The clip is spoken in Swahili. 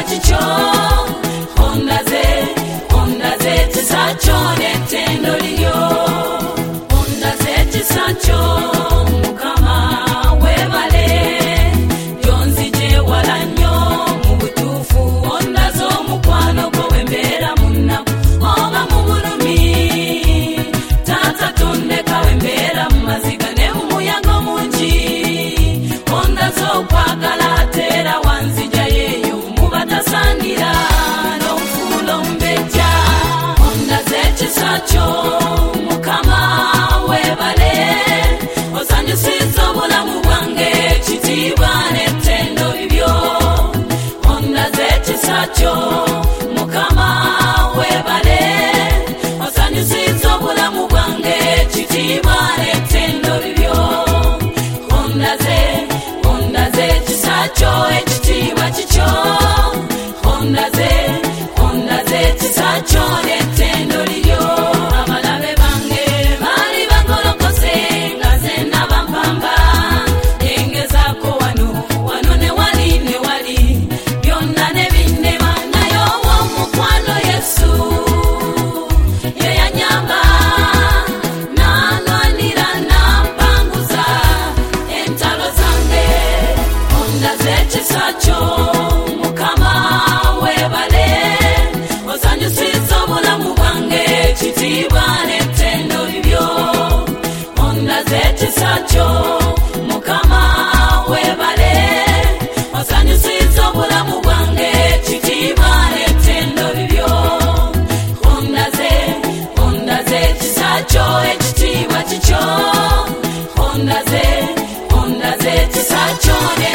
chicho ondaze chisacho netendo lyo ondaze chisacho mukama webale yonzije walanyo mu butufu ondazo mukwano ko wembera munna oba mu bulumi tata tondeka wembera maziga ne umuyaga mungi ondazo kwagala tera wanzija yeyo mubatasandira n'ofulo mbeja ondaze chisacho mukama webale osanyusiza obulamu bwange ekitiibwa n'ettendo bibyo ondaze chisacho mukama webale osanyusiza obulamu bwange ekitiibwa n'ettendo bibyo ondaze chisacho ekitiibwa kikyo ondaze chisacho n'ettendo liryo abalabe bange bali bagolokose nga zena bampamba engezaako wano ne wali byonna ne binnema naye ow'omukwano Yesu yeyanyamba nanwanira nampanguza entalo zange ondaze chisacho mukama webale osanyusiza obulamu bwange ekitiibwa n'ettendo bibyo ondaze chisacho mukama webale osanyusiza obulamu bwange ekitiibwa n'ettendo bibyo ondaze chisacho ekitiibwa kikyo ondaze chisacho